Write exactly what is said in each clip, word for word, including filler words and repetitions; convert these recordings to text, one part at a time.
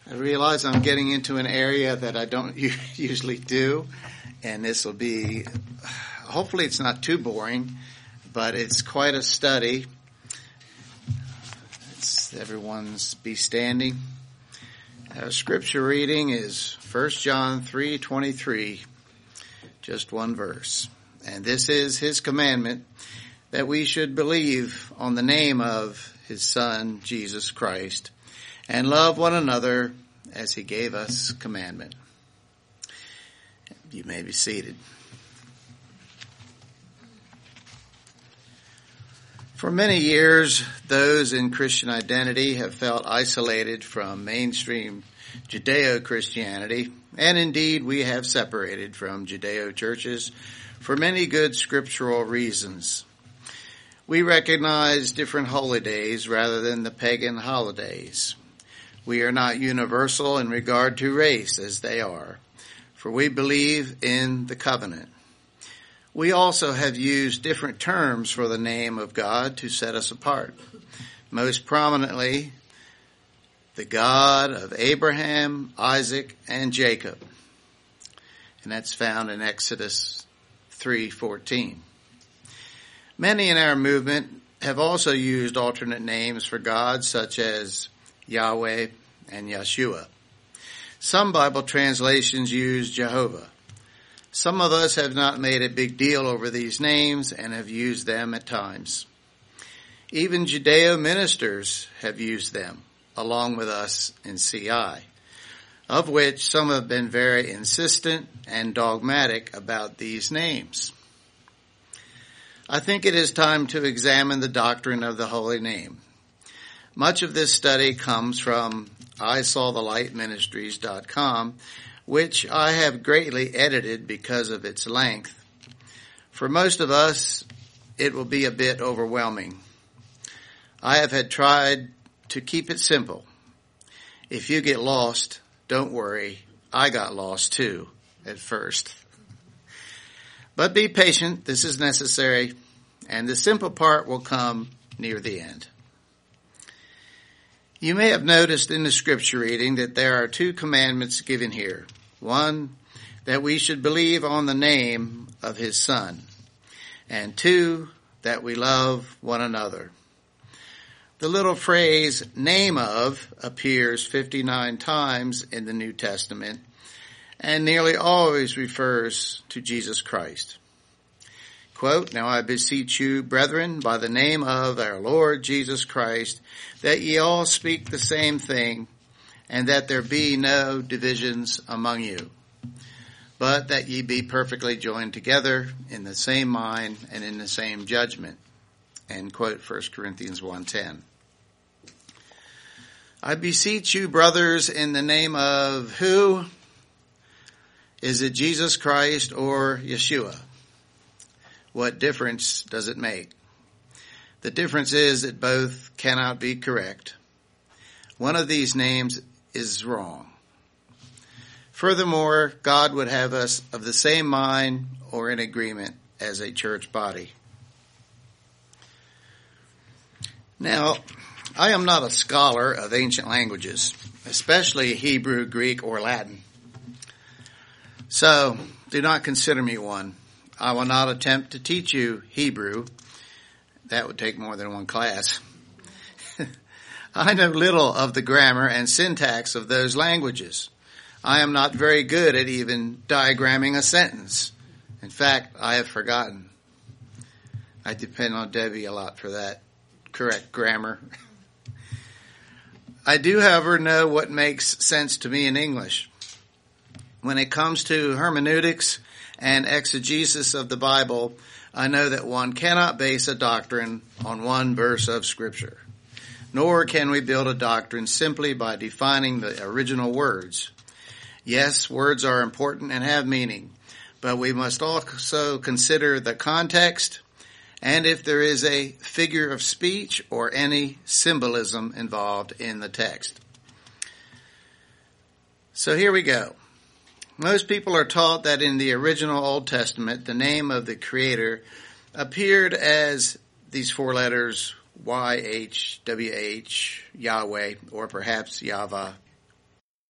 I realize I'm getting into an area that I don't usually do, and this will be, hopefully it's not too boring, but it's quite a study. It's, everyone's be standing. Our scripture reading is First John three twenty-three, just one verse. And this is his commandment, that we should believe on the name of his Son, Jesus Christ, and love one another as he gave us commandment. You may be seated. For many years, those in Christian identity have felt isolated from mainstream Judeo-Christianity, and indeed we have separated from Judeo churches for many good scriptural reasons. We recognize different holy days rather than the pagan holidays. We are not universal in regard to race as they are, for we believe in the covenant. We also have used different terms for the name of God to set us apart. Most prominently, the God of Abraham, Isaac, and Jacob. And that's found in Exodus three fourteen. Many in our movement have also used alternate names for God, such as Yahweh and Yeshua. Some Bible translations use Jehovah. Some of us have not made a big deal over these names and have used them at times. Even Judeo ministers have used them, along with us in C I, of which some have been very insistent and dogmatic about these names. I think it is time to examine the doctrine of the Holy Name. Much of this study comes from I saw the light ministries dot com, which I have greatly edited because of its length. For most of us, it will be a bit overwhelming. I have had tried to keep it simple. If you get lost, don't worry. I got lost too at first. But be patient. This is necessary, and the simple part will come near the end. You may have noticed in the scripture reading that there are two commandments given here. One, that we should believe on the name of his Son. And two, that we love one another. The little phrase, name of, appears fifty-nine times in the New Testament and nearly always refers to Jesus Christ. Quote, now I beseech you, brethren, by the name of our Lord Jesus Christ, that ye all speak the same thing, and that there be no divisions among you, but that ye be perfectly joined together in the same mind and in the same judgment. End quote, First Corinthians one ten. I beseech you, brothers, in the name of who? Is it Jesus Christ or Yeshua? What difference does it make? The difference is that both cannot be correct. One of these names is wrong. Furthermore, God would have us of the same mind or in agreement as a church body. Now, I am not a scholar of ancient languages, especially Hebrew, Greek, or Latin. So, do not consider me one. I will not attempt to teach you Hebrew. That would take more than one class. I know little of the grammar and syntax of those languages. I am not very good at even diagramming a sentence. In fact, I have forgotten. I depend on Debbie a lot for that correct grammar. I do, however, know what makes sense to me in English. When it comes to hermeneutics and exegesis of the Bible, I know that one cannot base a doctrine on one verse of Scripture. Nor can we build a doctrine simply by defining the original words. Yes, words are important and have meaning, but we must also consider the context and if there is a figure of speech or any symbolism involved in the text. So here we go. Most people are taught that in the original Old Testament, the name of the Creator appeared as these four letters, Y H W H, Yahweh, or perhaps Yahweh,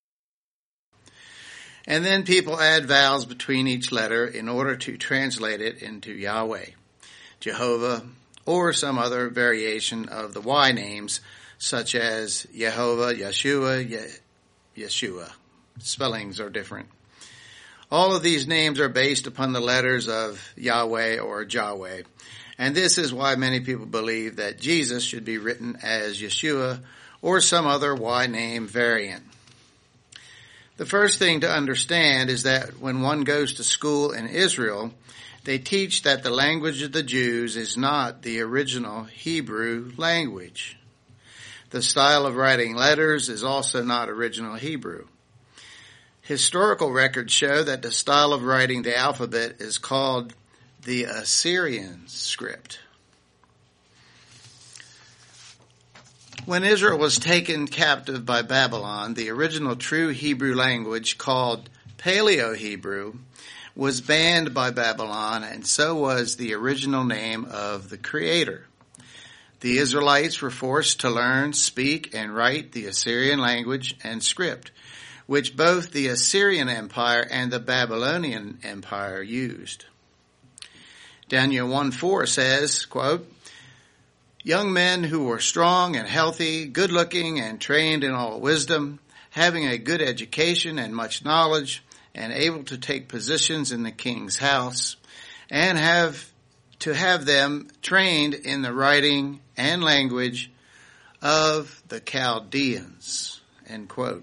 And then people add vowels between each letter in order to translate it into Yahweh, Jehovah, or some other variation of the Y names, such as Yehovah, Yeshua, Ye- Yeshua. Spellings are different. All of these names are based upon the letters of Yahweh or Jahweh. And this is why many people believe that Jesus should be written as Yeshua or some other Y name variant. The first thing to understand is that when one goes to school in Israel, they teach that the language of the Jews is not the original Hebrew language. The style of writing letters is also not original Hebrew. Historical records show that the style of writing the alphabet is called the Assyrian script. When Israel was taken captive by Babylon, the original true Hebrew language, called Paleo-Hebrew, was banned by Babylon, and so was the original name of the Creator. The Israelites were forced to learn, speak, and write the Assyrian language and script, which both the Assyrian Empire and the Babylonian Empire used. Daniel one four says, quote, "Young men who were strong and healthy, good-looking and trained in all wisdom, having a good education and much knowledge, and able to take positions in the king's house, and have to have them trained in the writing and language of the Chaldeans," end quote.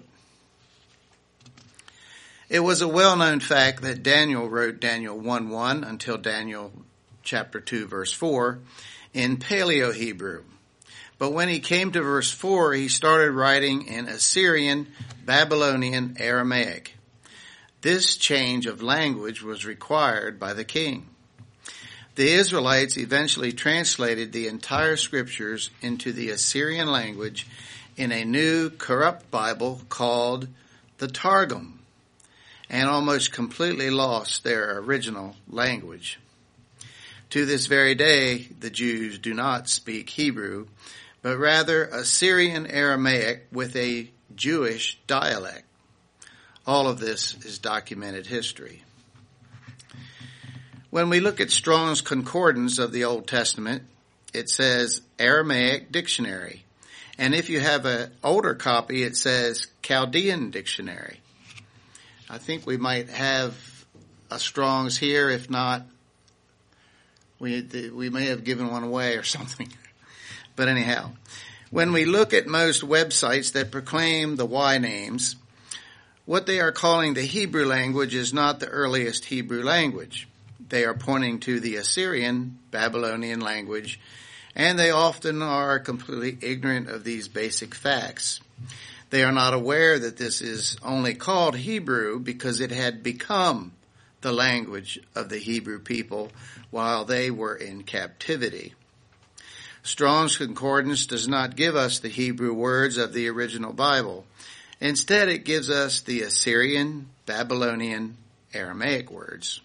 It was a well-known fact that Daniel wrote Daniel one one until Daniel chapter two verse four in Paleo-Hebrew. But when he came to verse four, he started writing in Assyrian, Babylonian, Aramaic. This change of language was required by the king. The Israelites eventually translated the entire scriptures into the Assyrian language in a new corrupt Bible called the Targum, and almost completely lost their original language. To this very day, the Jews do not speak Hebrew, but rather Assyrian Aramaic with a Jewish dialect. All of this is documented history. When we look at Strong's Concordance of the Old Testament, it says Aramaic Dictionary. And if you have an older copy, it says Chaldean Dictionary. I think we might have a Strong's here. If not, we we may have given one away or something. But anyhow, when we look at most websites that proclaim the Y names, what they are calling the Hebrew language is not the earliest Hebrew language. They are pointing to the Assyrian, Babylonian language, and they often are completely ignorant of these basic facts. They are not aware that this is only called Hebrew because it had become the language of the Hebrew people while they were in captivity. Strong's Concordance does not give us the Hebrew words of the original Bible. Instead, it gives us the Assyrian, Babylonian, Aramaic words.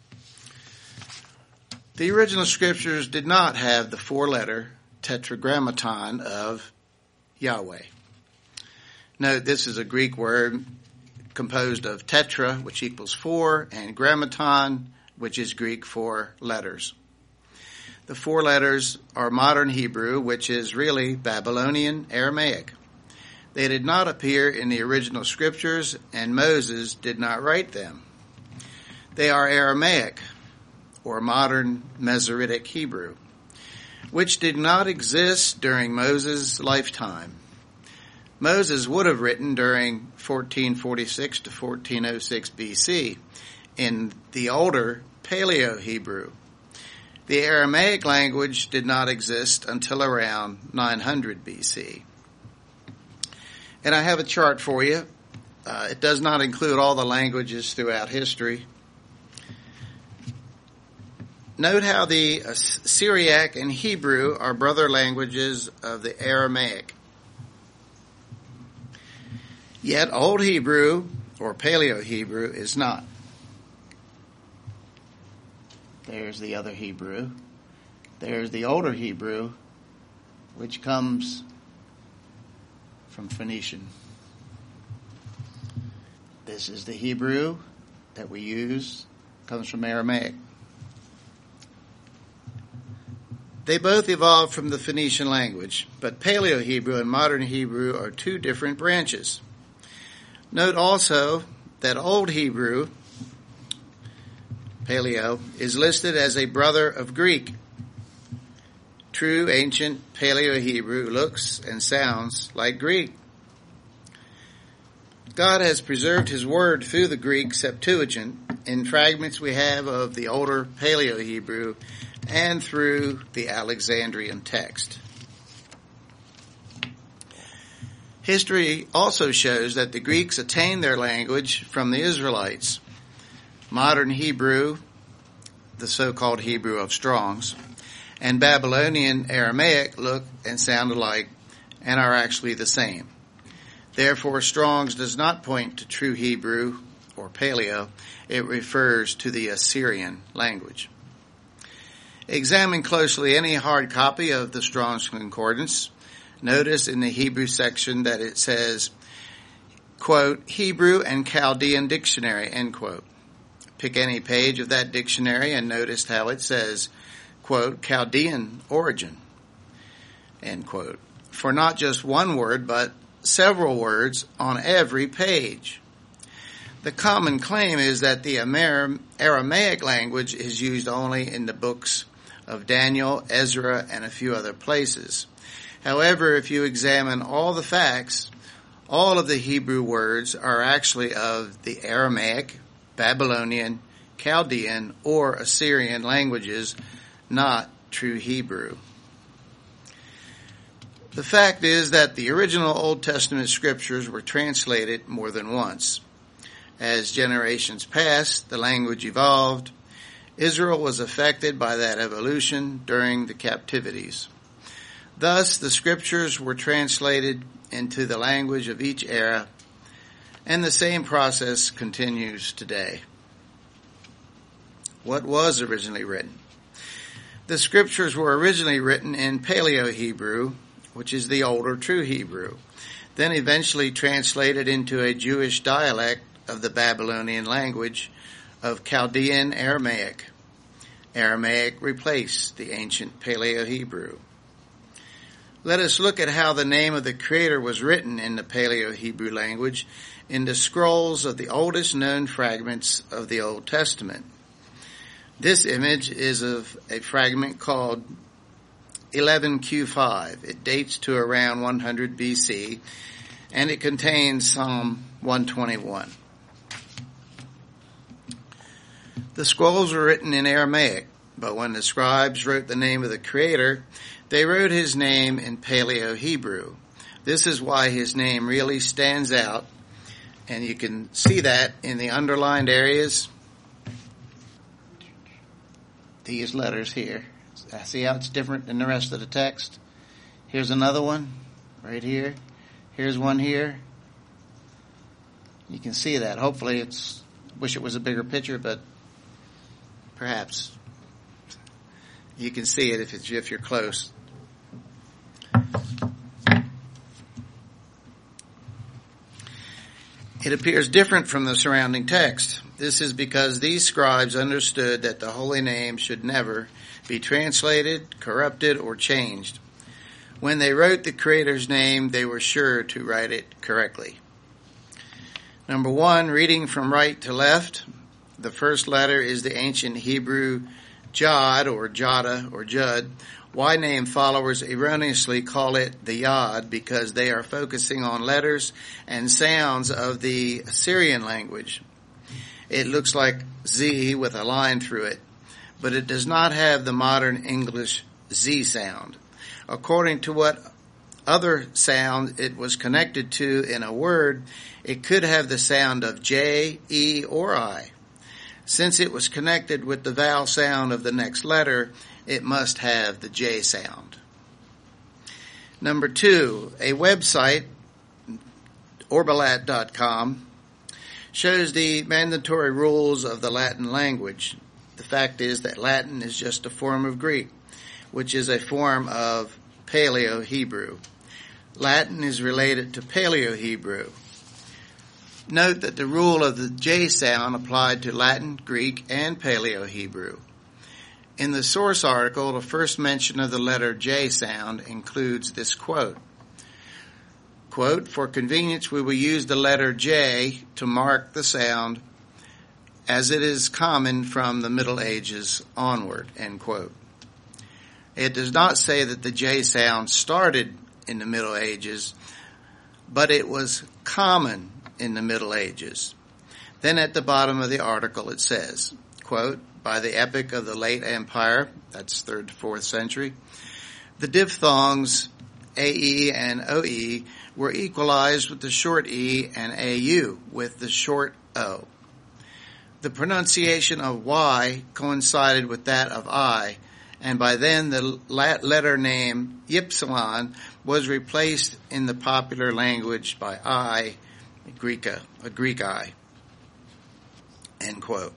The original scriptures did not have the four-letter tetragrammaton of Yahweh. Note, this is a Greek word composed of tetra, which equals four, and grammaton, which is Greek for letters. The four letters are modern Hebrew, which is really Babylonian Aramaic. They did not appear in the original scriptures, and Moses did not write them. They are Aramaic, or modern Masoretic Hebrew, which did not exist during Moses' lifetime. Moses would have written during fourteen forty-six to fourteen oh six B C in the older Paleo-Hebrew. The Aramaic language did not exist until around nine hundred B C. And I have a chart for you. Uh, it does not include all the languages throughout history. Note how the Syriac and Hebrew are brother languages of the Aramaic. Yet Old Hebrew, or Paleo-Hebrew, is not. There's the other Hebrew. There's the older Hebrew, which comes from Phoenician. This is the Hebrew that we use. It comes from Aramaic. They both evolved from the Phoenician language, but Paleo-Hebrew and Modern Hebrew are two different branches. Note also that Old Hebrew, Paleo, is listed as a brother of Greek. True ancient Paleo-Hebrew looks and sounds like Greek. God has preserved his word through the Greek Septuagint in fragments we have of the older Paleo-Hebrew and through the Alexandrian text. History also shows that the Greeks attained their language from the Israelites. Modern Hebrew, the so-called Hebrew of Strong's, and Babylonian Aramaic look and sound alike and are actually the same. Therefore, Strong's does not point to true Hebrew or Paleo. It refers to the Assyrian language. Examine closely any hard copy of the Strong's Concordance. Notice in the Hebrew section that it says, quote, Hebrew and Chaldean Dictionary, end quote. Pick any page of that dictionary and notice how it says, quote, Chaldean origin, end quote, for not just one word, but several words on every page. The common claim is that the Aramaic language is used only in the books of Daniel, Ezra, and a few other places. However, if you examine all the facts, all of the Hebrew words are actually of the Aramaic, Babylonian, Chaldean, or Assyrian languages, not true Hebrew. The fact is that the original Old Testament scriptures were translated more than once. As generations passed, the language evolved. Israel was affected by that evolution during the captivities. Thus, the scriptures were translated into the language of each era, and the same process continues today. What was originally written? The scriptures were originally written in Paleo-Hebrew, which is the older true Hebrew, then eventually translated into a Jewish dialect of the Babylonian language of Chaldean Aramaic. Aramaic replaced the ancient Paleo-Hebrew. Let us look at how the name of the Creator was written in the Paleo-Hebrew language in the scrolls of the oldest known fragments of the Old Testament. This image is of a fragment called eleven Q five. It dates to around one hundred B C, and it contains Psalm one twenty-one. The scrolls were written in Aramaic, but when the scribes wrote the name of the Creator, they wrote his name in Paleo-Hebrew. This is why his name really stands out, and you can see that in the underlined areas. These letters here. See how it's different than the rest of the text? Here's another one right here. Here's one here. You can see that. Hopefully it's, wish it was a bigger picture, but perhaps you can see it if it's, if you're close. It appears different from the surrounding text. This is because these scribes understood that the holy name should never be translated, corrupted, or changed. When they wrote the Creator's name, they were sure to write it correctly. Number one, reading from right to left. The first letter is the ancient Hebrew Jod or Jada or Jud. Y-name followers erroneously call it the Yod because they are focusing on letters and sounds of the Assyrian language. It looks like Z with a line through it, but it does not have the modern English Z sound. According to what other sound it was connected to in a word, it could have the sound of J, E, or I. Since it was connected with the vowel sound of the next letter, it must have the J sound. Number two, a website, orbalat dot com, shows the mandatory rules of the Latin language. The fact is that Latin is just a form of Greek, which is a form of Paleo-Hebrew. Latin is related to Paleo-Hebrew. Note that the rule of the J sound applied to Latin, Greek, and Paleo-Hebrew. In the source article, the first mention of the letter J sound includes this quote. Quote, "For convenience, we will use the letter J to mark the sound as it is common from the Middle Ages onward," end quote. It does not say that the J sound started in the Middle Ages, but it was common in the Middle Ages. Then at the bottom of the article it says, quote, "By the epoch of the late empire," that's third to fourth century, "the diphthongs A E and O E were equalized with the short E and A U with the short O. The pronunciation of Y coincided with that of I, and by then the letter name Ypsilon was replaced in the popular language by I, Greeka, a Greek I," end quote.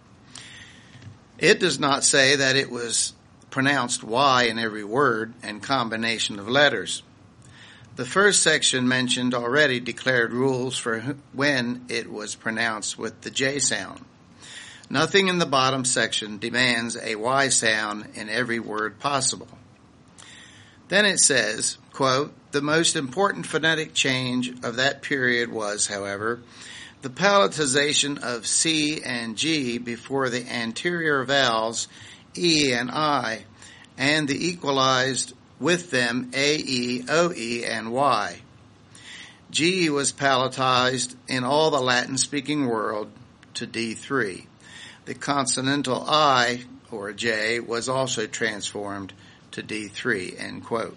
It does not say that it was pronounced Y in every word and combination of letters. The first section mentioned already declared rules for when it was pronounced with the J sound. Nothing in the bottom section demands a Y sound in every word possible. Then it says, quote, "The most important phonetic change of that period was, however, the palatalization of C and G before the anterior vowels E and I, and the equalized with them A E, O E, and Y. G was palatalized in all the Latin-speaking world to D three. The consonantal I, or J, was also transformed to D three," end quote.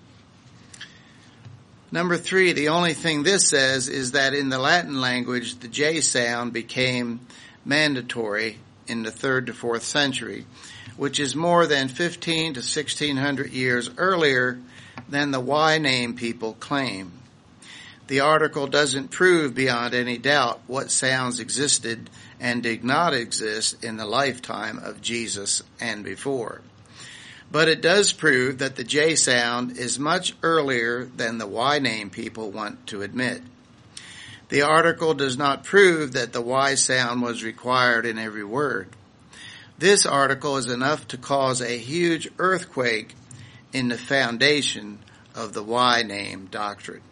Number three, the only thing this says is that in the Latin language, the J sound became mandatory in the third to fourth century, which is more than fifteen to sixteen hundred years earlier than the Y name people claim. The article doesn't prove beyond any doubt what sounds existed and did not exist in the lifetime of Jesus and before. But it does prove that the J sound is much earlier than the Y name people want to admit. The article does not prove that the Y sound was required in every word. This article is enough to cause a huge earthquake in the foundation of the Y name doctrine.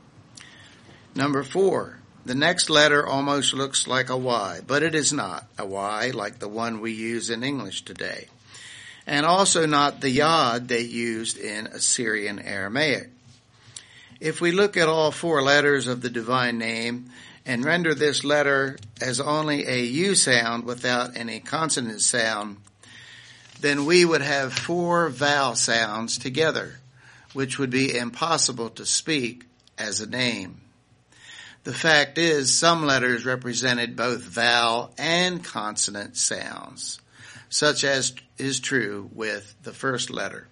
Number four, the next letter almost looks like a Y, but it is not a Y like the one we use in English today, and also not the Yod they used in Assyrian Aramaic. If we look at all four letters of the divine name and render this letter as only a U sound without any consonant sound, then we would have four vowel sounds together, which would be impossible to speak as a name. The fact is, some letters represented both vowel and consonant sounds, such as is true with the first letter.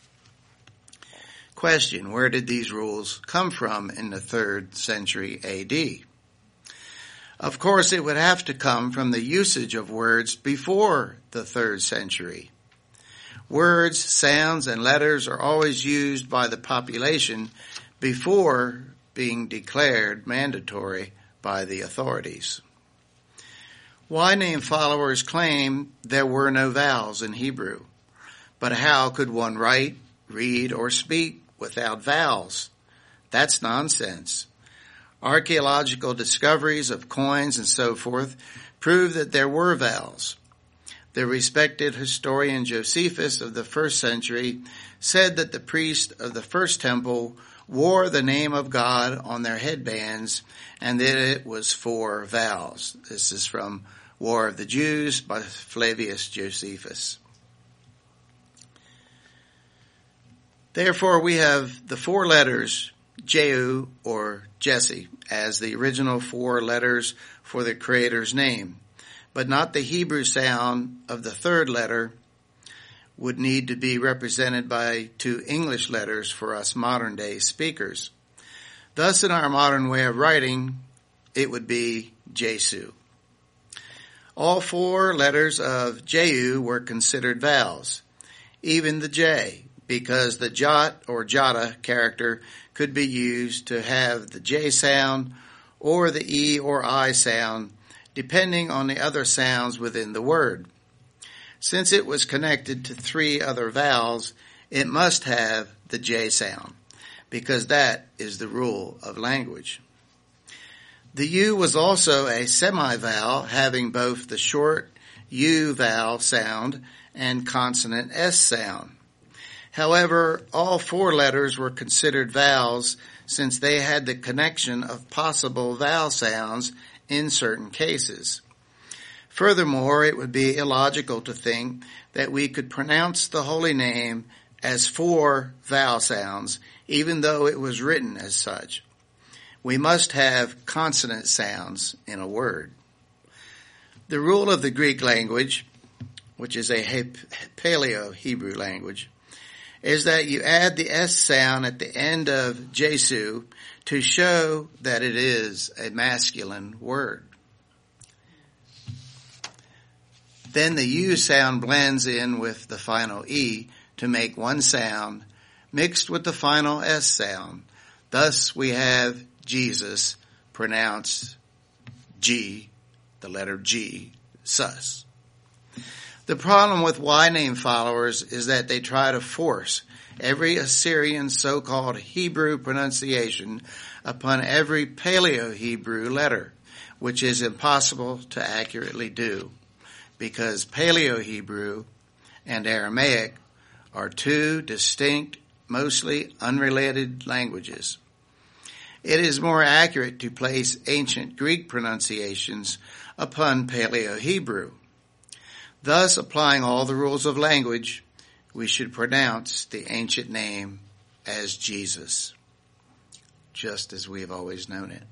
Question, where did these rules come from in the third century A D? Of course, it would have to come from the usage of words before the third century. Words, sounds, and letters are always used by the population before being declared mandatory by the authorities. Y name followers claim there were no vowels in Hebrew, but how could one write, read, or speak without vowels? That's nonsense. Archaeological discoveries of coins and so forth prove that there were vowels. The respected historian Josephus of the first century said that the priests of the first temple wore the name of God on their headbands and that it was four vowels. This is from War of the Jews by Flavius Josephus. Therefore, we have the four letters Jehu or Jesse as the original four letters for the Creator's name, but not the Hebrew sound of the third letter would need to be represented by two English letters for us modern day speakers. Thus, in our modern way of writing, it would be Jesu. All four letters of Jehu were considered vowels, even the J, because the jot or jota character could be used to have the J sound or the E or I sound, depending on the other sounds within the word. Since it was connected to three other vowels, it must have the J sound, because that is the rule of language. The U was also a semivowel, having both the short U vowel sound and consonant S sound. However, all four letters were considered vowels since they had the connection of possible vowel sounds in certain cases. Furthermore, it would be illogical to think that we could pronounce the holy name as four vowel sounds, even though it was written as such. We must have consonant sounds in a word. The rule of the Greek language, which is a Paleo-Hebrew language, is that you add the S sound at the end of Jesu to show that it is a masculine word. Then the U sound blends in with the final E to make one sound, mixed with the final S sound. Thus we have Jesus pronounced G, the letter G, sus. The problem with Y-name followers is that they try to force every Assyrian so-called Hebrew pronunciation upon every Paleo-Hebrew letter, which is impossible to accurately do, because Paleo-Hebrew and Aramaic are two distinct, mostly unrelated languages. It is more accurate to place ancient Greek pronunciations upon Paleo-Hebrew. Thus, applying all the rules of language, we should pronounce the ancient name as Jesus, just as we have always known it.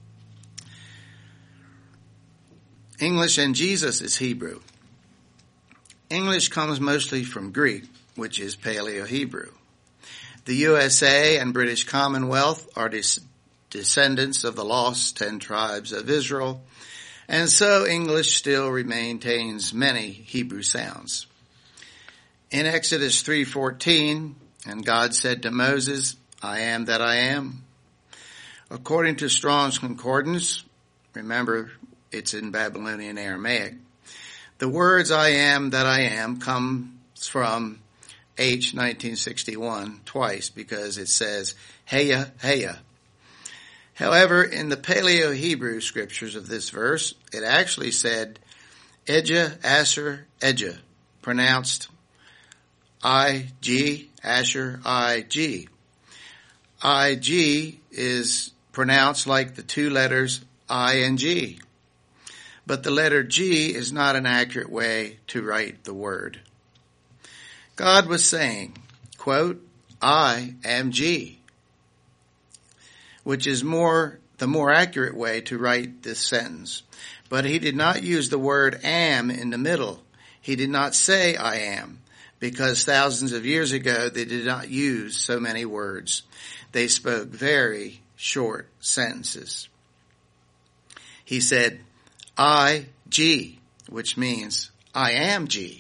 English and Jesus is Hebrew. English comes mostly from Greek, which is Paleo-Hebrew. The U S A and British Commonwealth are des- descendants of the lost ten tribes of Israel, and so English still maintains many Hebrew sounds. In Exodus three fourteen, and God said to Moses, I am that I am. According to Strong's Concordance, remember it's in Babylonian Aramaic, the words I am that I am comes from H nineteen sixty-one twice because it says Heya, Heya. However, in the Paleo-Hebrew scriptures of this verse, it actually said Ejah, Asher, Ejah, pronounced I G, Asher, I G. I G is pronounced like the two letters I and G. But the letter G is not an accurate way to write the word. God was saying, quote, I am G, which is more the more accurate way to write this sentence. But he did not use the word am in the middle. He did not say I am, because thousands of years ago they did not use so many words. They spoke very short sentences. He said, I, G, which means I am G.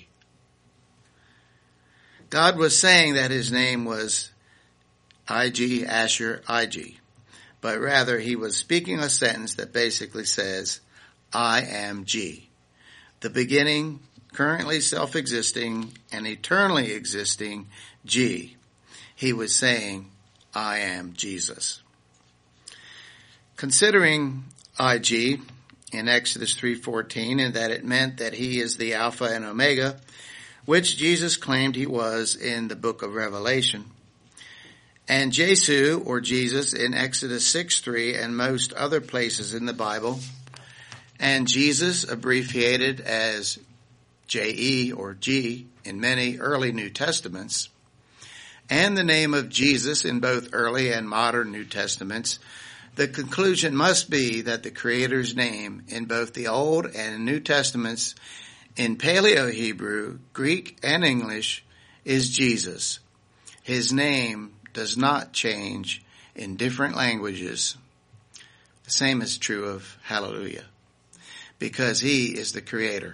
God was saying that his name was I G, Asher, I G. But rather he was speaking a sentence that basically says, I am G. The beginning, currently self-existing, and eternally existing G. He was saying, I am Jesus. Considering I G in Exodus three fourteen, and that it meant that he is the Alpha and Omega, which Jesus claimed he was in the book of Revelation, and Jesu, or Jesus, in Exodus six three and most other places in the Bible, and Jesus, abbreviated as J E or G in many early New Testaments, and the name of Jesus in both early and modern New Testaments, the conclusion must be that the Creator's name in both the Old and New Testaments in Paleo-Hebrew, Greek, and English is Jesus. His name does not change in different languages. The same is true of Hallelujah, because he is the Creator.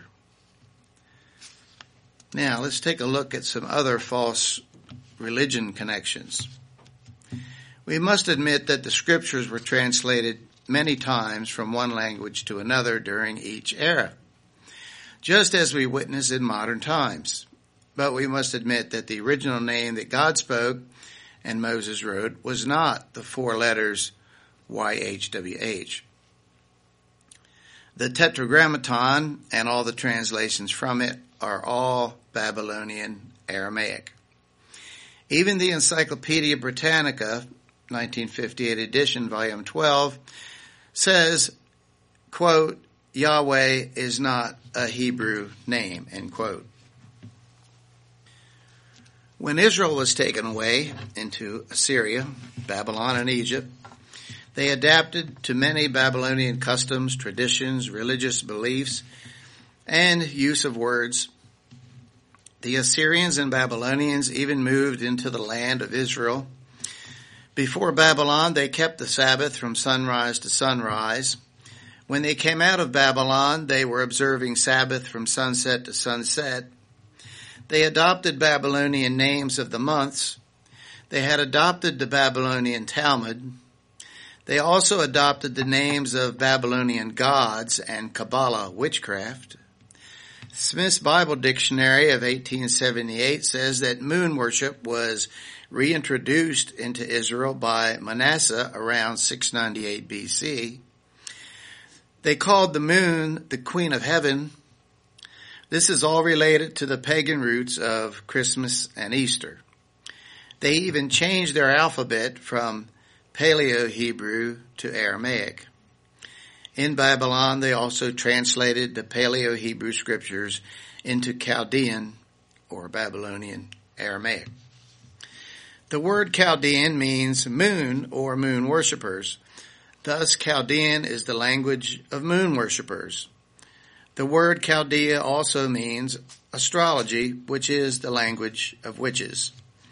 Now, let's take a look at some other false religion connections. We must admit that the scriptures were translated many times from one language to another during each era, just as we witness in modern times. But we must admit that the original name that God spoke and Moses wrote was not the four letters Y H W H. The Tetragrammaton and all the translations from it are all Babylonian Aramaic. Even the Encyclopedia Britannica, nineteen fifty-eight edition, volume twelve, says, quote, Yahweh is not a Hebrew name, end quote. When Israel was taken away into Assyria, Babylon, and Egypt, they adapted to many Babylonian customs, traditions, religious beliefs, and use of words. The Assyrians and Babylonians even moved into the land of Israel. Before Babylon, they kept the Sabbath from sunrise to sunrise. When they came out of Babylon, they were observing Sabbath from sunset to sunset. They adopted Babylonian names of the months. They had adopted the Babylonian Talmud. They also adopted the names of Babylonian gods and Kabbalah witchcraft. Smith's Bible Dictionary of eighteen seventy-eight says that moon worship was reintroduced into Israel by Manasseh around six ninety-eight B C. They called the moon the Queen of Heaven. This is all related to the pagan roots of Christmas and Easter. They even changed their alphabet from Paleo-Hebrew to Aramaic. In Babylon, they also translated the Paleo-Hebrew scriptures into Chaldean or Babylonian Aramaic. The word Chaldean means moon or moon worshippers. Thus, Chaldean is the language of moon worshippers. The word Chaldea also means astrology, which is the language of witches.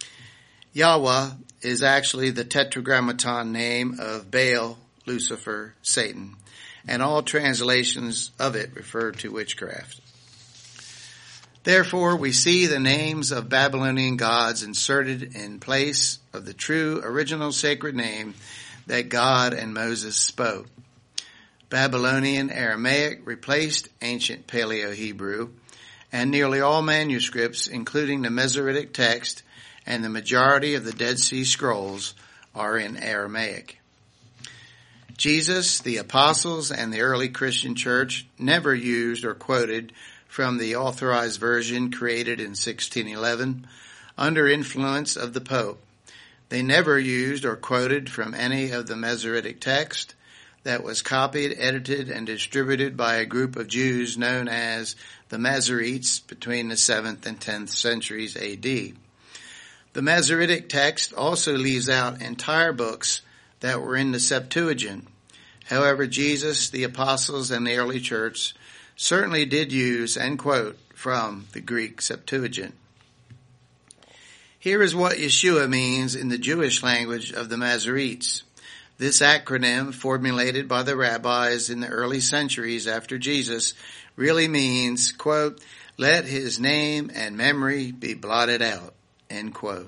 Yahweh is actually the tetragrammaton name of Baal, Lucifer, Satan, and all translations of it refer to witchcraft. Therefore, we see the names of Babylonian gods inserted in place of the true original sacred name that God and Moses spoke. Babylonian Aramaic replaced ancient Paleo-Hebrew, and nearly all manuscripts, including the Masoretic text and the majority of the Dead Sea Scrolls, are in Aramaic. Jesus, the apostles, and the early Christian church never used or quoted from the authorized version created in sixteen eleven under influence of the Pope. They never used or quoted from any of the Masoretic text that was copied, edited, and distributed by a group of Jews known as the Masoretes between the seventh and tenth centuries A D. The Masoretic text also leaves out entire books that were in the Septuagint. However, Jesus, the apostles, and the early church certainly did use and quote from the Greek Septuagint. Here is what Yeshua means in the Jewish language of the Masoretes. This acronym, formulated by the rabbis in the early centuries after Jesus, really means, quote, let his name and memory be blotted out, end quote.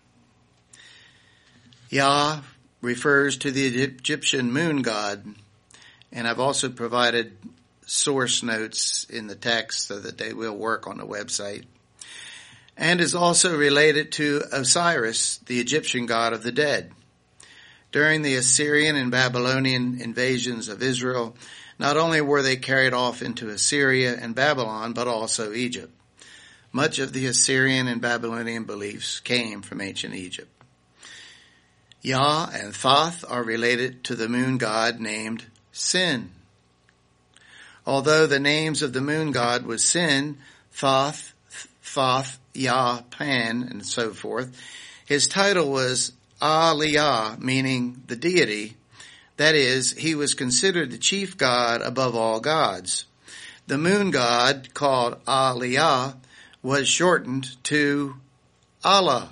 Yah refers to the Egyptian moon god, and I've also provided source notes in the text so that they will work on the website, and is also related to Osiris, the Egyptian god of the dead. During the Assyrian and Babylonian invasions of Israel, not only were they carried off into Assyria and Babylon, but also Egypt. Much of the Assyrian and Babylonian beliefs came from ancient Egypt. Yah and Thoth are related to the moon god named Sin. Although the names of the moon god was Sin, Thoth, Thoth, Yah, Pan, and so forth, his title was Aliyah, meaning the deity. That is, he was considered the chief god above all gods. The moon god, called Aliyah, was shortened to Allah.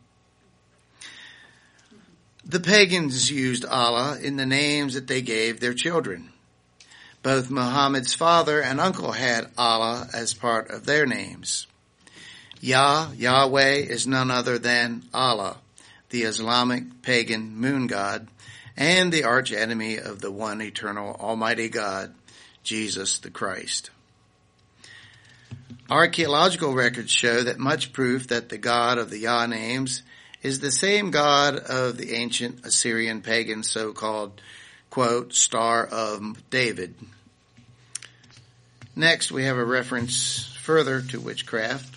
The pagans used Allah in the names that they gave their children. Both Muhammad's father and uncle had Allah as part of their names. Yah, Yahweh, is none other than Allah, the Islamic pagan moon god, and the archenemy of the one eternal Almighty God, Jesus the Christ. Archaeological records show that much proof that the God of the Yah names is the same God of the ancient Assyrian pagan so-called, quote, Star of David. Next, we have a reference further to witchcraft.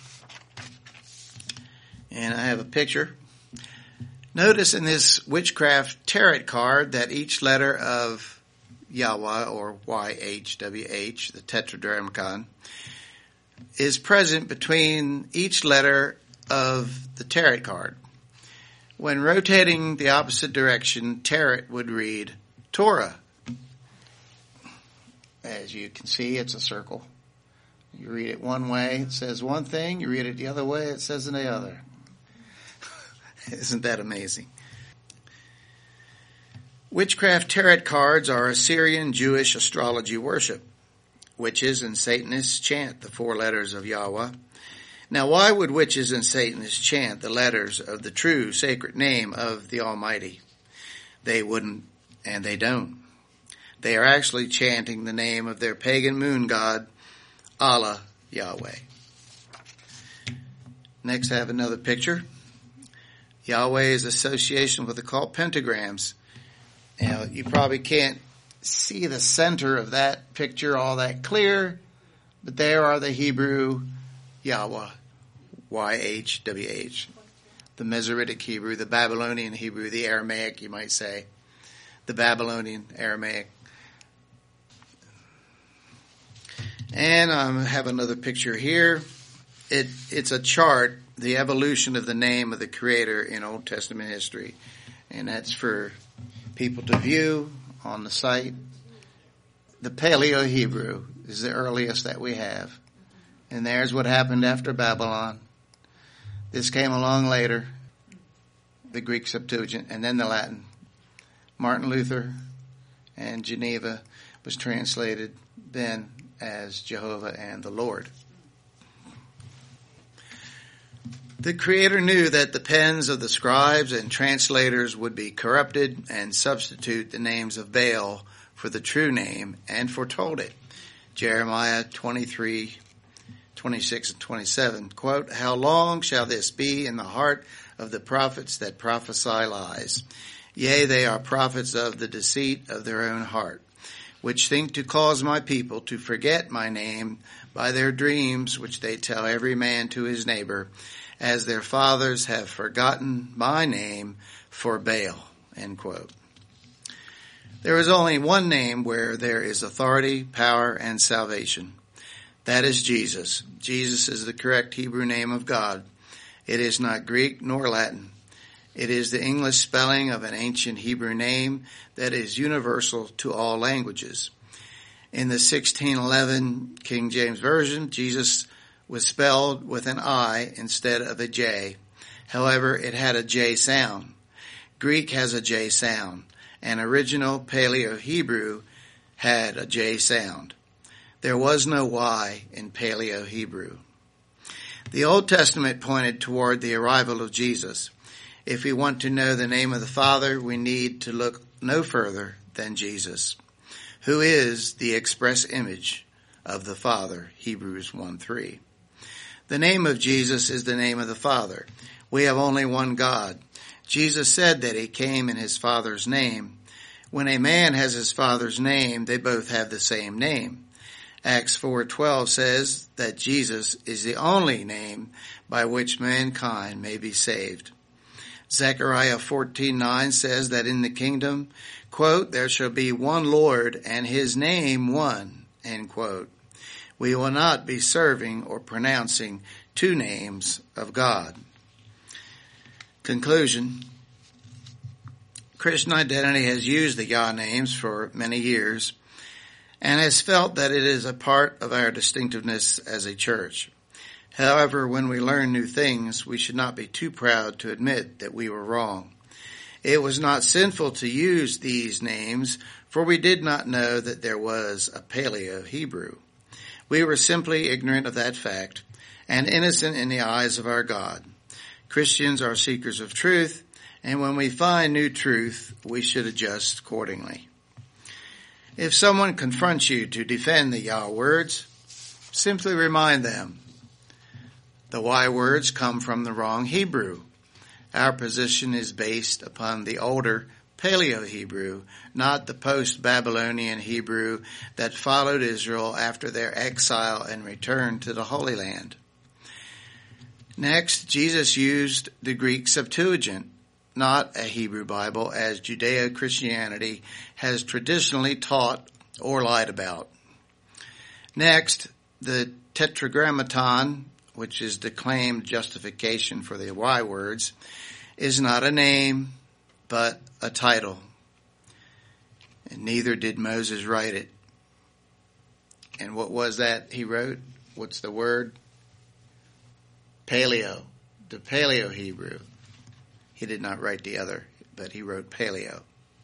And I have a picture. Notice in this witchcraft tarot card that each letter of Yahweh, or Y H W H, the Tetragrammaton, is present between each letter of the tarot card. When rotating the opposite direction, tarot would read Torah. As you can see, it's a circle. You read it one way, it says one thing. You read it the other way, it says the other. Isn't that amazing? Witchcraft tarot cards are Assyrian Jewish astrology worship. Witches and Satanists chant the four letters of Yahweh. Now, why would witches and Satanists chant the letters of the true sacred name of the Almighty? They wouldn't, and they don't. They are actually chanting the name of their pagan moon god, Allah Yahweh. Next, I have another picture. Yahweh's association with occult pentagrams. Now, you probably can't see the center of that picture all that clear, but there are the Hebrew Yahweh, Y H W H, the Masoretic Hebrew, the Babylonian Hebrew, the Aramaic, you might say, the Babylonian Aramaic. And I have another picture here. It, it's a chart, the evolution of the name of the Creator in Old Testament history. And that's for people to view on the site. The Paleo-Hebrew is the earliest that we have. And there's what happened after Babylon. This came along later, the Greek Septuagint, and then the Latin. Martin Luther and Geneva was translated then as Jehovah and the Lord. The Creator knew that the pens of the scribes and translators would be corrupted and substitute the names of Baal for the true name, and foretold it. Jeremiah twenty-three, twenty-six and twenty-seven, quote, "How long shall this be in the heart of the prophets that prophesy lies? Yea, they are prophets of the deceit of their own heart, which think to cause my people to forget my name by their dreams, which they tell every man to his neighbor, as their fathers have forgotten my name for Baal," end quote. There is only one name where there is authority, power, and salvation. That is Jesus. Jesus is the correct Hebrew name of God. It is not Greek nor Latin. It is the English spelling of an ancient Hebrew name that is universal to all languages. In the sixteen eleven King James Version, Jesus was spelled with an I instead of a J. However, it had a J sound. Greek has a J sound, and original Paleo-Hebrew had a J sound. There was no Y in Paleo-Hebrew. The Old Testament pointed toward the arrival of Jesus. If we want to know the name of the Father, we need to look no further than Jesus, who is the express image of the Father, Hebrews one three. The name of Jesus is the name of the Father. We have only one God. Jesus said that he came in his Father's name. When a man has his Father's name, they both have the same name. Acts four twelve says that Jesus is the only name by which mankind may be saved. Zechariah fourteen nine says that in the kingdom, quote, "there shall be one Lord and his name one," end quote. We will not be serving or pronouncing two names of God. Conclusion. Christian Identity has used the Yah names for many years and has felt that it is a part of our distinctiveness as a church. However, when we learn new things, we should not be too proud to admit that we were wrong. It was not sinful to use these names, for we did not know that there was a Paleo-Hebrew. We were simply ignorant of that fact and innocent in the eyes of our God. Christians are seekers of truth, And when we find new truth, we should adjust accordingly. If someone confronts you to defend the Yah words, simply remind them the Y words come from the wrong Hebrew. Our position is based upon the older Paleo-Hebrew, not the post-Babylonian Hebrew that followed Israel after their exile and return to the Holy Land. Next, Jesus used the Greek Septuagint, not a Hebrew Bible, as Judeo-Christianity has traditionally taught or lied about. Next, the Tetragrammaton, which is the claimed justification for the Y words, is not a name, but a title. And neither did Moses write it. And what was that he wrote? What's the word? Paleo. The Paleo Hebrew. He did not write the other, but he wrote Paleo.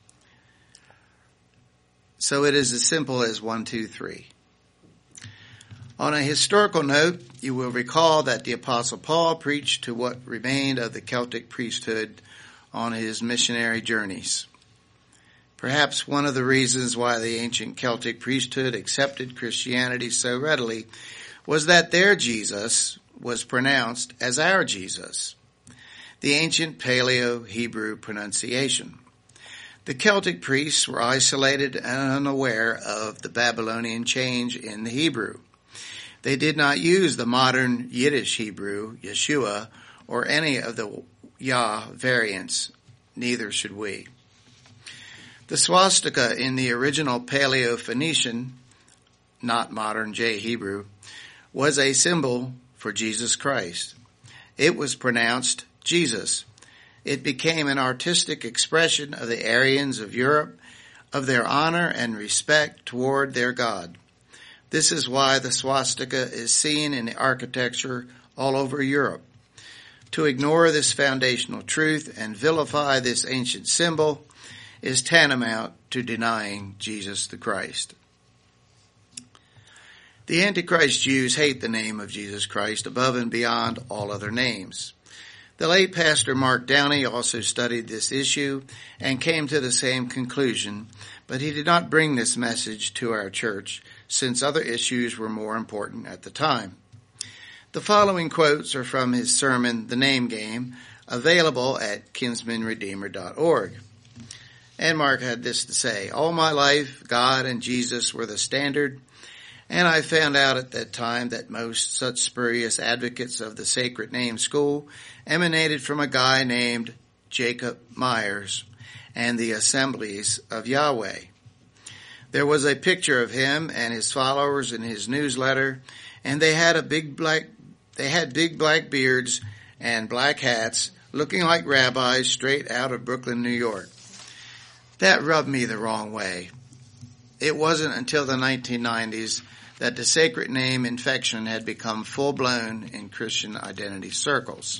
So it is as simple as one, two, three. On a historical note, you will recall that the Apostle Paul preached to what remained of the Celtic priesthood on his missionary journeys. Perhaps one of the reasons why the ancient Celtic priesthood accepted Christianity so readily was that their Jesus was pronounced as our Jesus, the ancient Paleo-Hebrew pronunciation. The Celtic priests were isolated and unaware of the Babylonian change in the Hebrew. They did not use the modern Yiddish Hebrew, Yeshua, or any of the Yah variants. Neither should we. The swastika in the original Paleo-Phoenician, not modern J Hebrew, was a symbol for Jesus Christ. It was pronounced Jesus. It became an artistic expression of the Aryans of Europe, of their honor and respect toward their God. This is why the swastika is seen in the architecture all over Europe. To ignore this foundational truth and vilify this ancient symbol is tantamount to denying Jesus the Christ. The Antichrist Jews hate the name of Jesus Christ above and beyond all other names. The late Pastor Mark Downey also studied this issue and came to the same conclusion, but he did not bring this message to our church since other issues were more important at the time. The following quotes are from his sermon, The Name Game, available at kinsman redeemer dot org. And Mark had this to say, "All my life, God and Jesus were the standard, and I found out at that time that most such spurious advocates of the sacred name school emanated from a guy named Jacob Myers and the assemblies of Yahweh. There was a picture of him and his followers in his newsletter, and they had a big black, they had big black beards and black hats, looking like rabbis straight out of Brooklyn, New York. That rubbed me the wrong way. It wasn't until the nineteen nineties that the sacred name infection had become full-blown in Christian identity circles.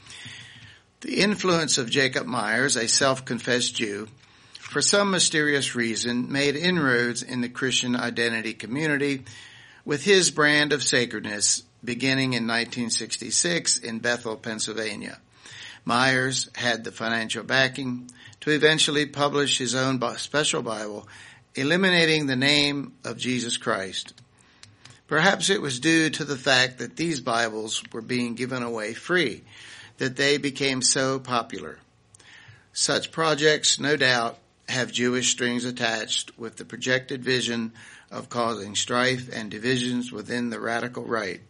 The influence of Jacob Myers, a self-confessed Jew, for some mysterious reason, made inroads in the Christian identity community with his brand of sacredness beginning in nineteen sixty-six in Bethel, Pennsylvania. Myers had the financial backing to eventually publish his own special Bible, eliminating the name of Jesus Christ. Perhaps it was due to the fact that these Bibles were being given away free that they became so popular. Such projects, no doubt, have Jewish strings attached with the projected vision of causing strife and divisions within the radical right.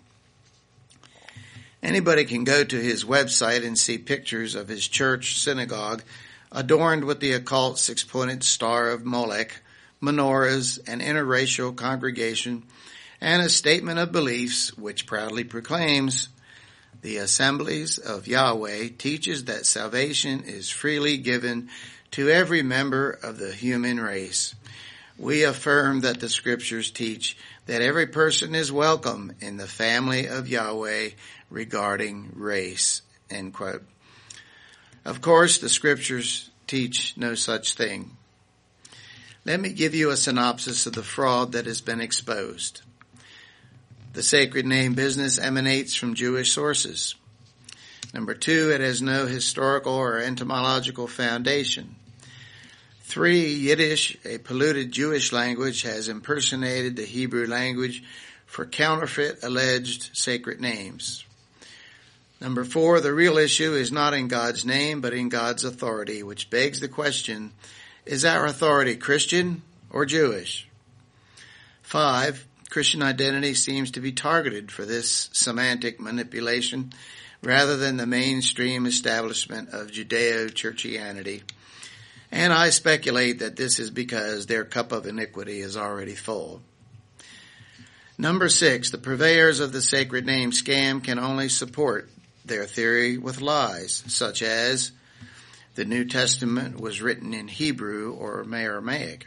Anybody can go to his website and see pictures of his church synagogue adorned with the occult six-pointed star of Molech, menorahs, an interracial congregation, and a statement of beliefs which proudly proclaims, "The assemblies of Yahweh teaches that salvation is freely given to every member of the human race. We affirm that the scriptures teach that every person is welcome in the family of Yahweh regarding race." End quote. Of course, the scriptures teach no such thing. Let me give you a synopsis of the fraud that has been exposed. The sacred name business emanates from Jewish sources. Number two, it has no historical or etymological foundation. Three, Yiddish, a polluted Jewish language, has impersonated the Hebrew language for counterfeit alleged sacred names. Number four, the real issue is not in God's name, but in God's authority, which begs the question, is our authority Christian or Jewish? Five, Christian identity seems to be targeted for this semantic manipulation rather than the mainstream establishment of Judeo-Churchianity. And I speculate that this is because their cup of iniquity is already full. Number six, the purveyors of the sacred name scam can only support their theory with lies, such as the New Testament was written in Hebrew or Aramaic,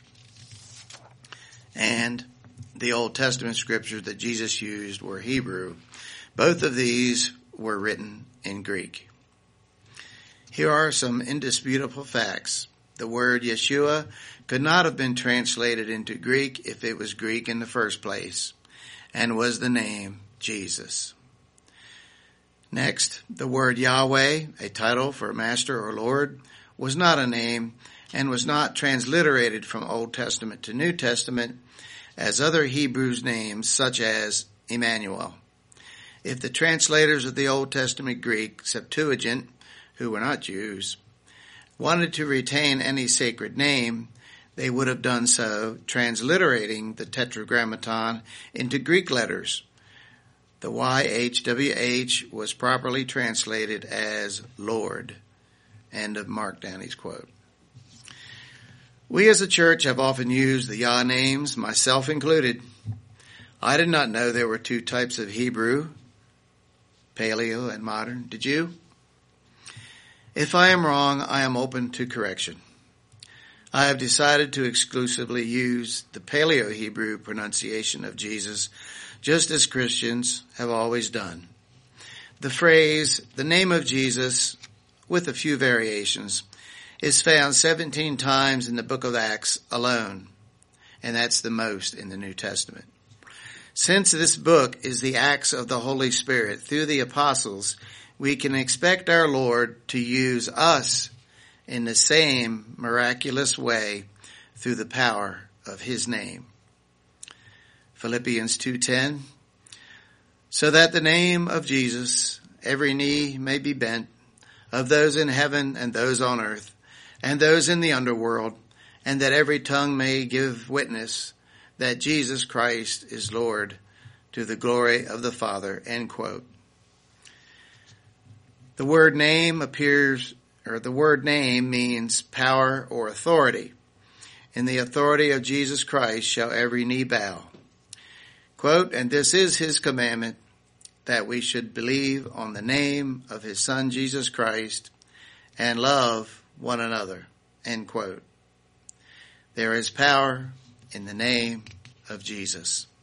and the Old Testament scriptures that Jesus used were Hebrew. Both of these were written in Greek. Here are some indisputable facts. The word Yeshua could not have been translated into Greek if it was Greek in the first place, and was the name Jesus. Next, the word Yahweh, a title for master or Lord, was not a name and was not transliterated from Old Testament to New Testament as other Hebrews names such as Emmanuel. If the translators of the Old Testament Greek Septuagint, who were not Jews, wanted to retain any sacred name, they would have done so transliterating the Tetragrammaton into Greek letters. The Y H W H was properly translated as Lord. End of Mark Downey's quote. We as a church have often used the Yah names, myself included. I did not know there were two types of Hebrew, Paleo and Modern. Did you? If I am wrong, I am open to correction. I have decided to exclusively use the Paleo-Hebrew pronunciation of Jesus, just as Christians have always done. The phrase, the name of Jesus, with a few variations, is found seventeen times in the book of Acts alone, and that's the most in the New Testament. Since this book is the Acts of the Holy Spirit through the apostles, we can expect our Lord to use us in the same miraculous way through the power of his name. Philippians two ten, so that the name of Jesus, every knee may be bent, of those in heaven and those on earth, and those in the underworld, and that every tongue may give witness that Jesus Christ is Lord, to the glory of the Father. End quote. The word name appears, or the word name means power or authority. In the authority of Jesus Christ shall every knee bow. Quote, and this is his commandment, that we should believe on the name of his Son Jesus Christ and love one another. End quote. There is power in the name of Jesus.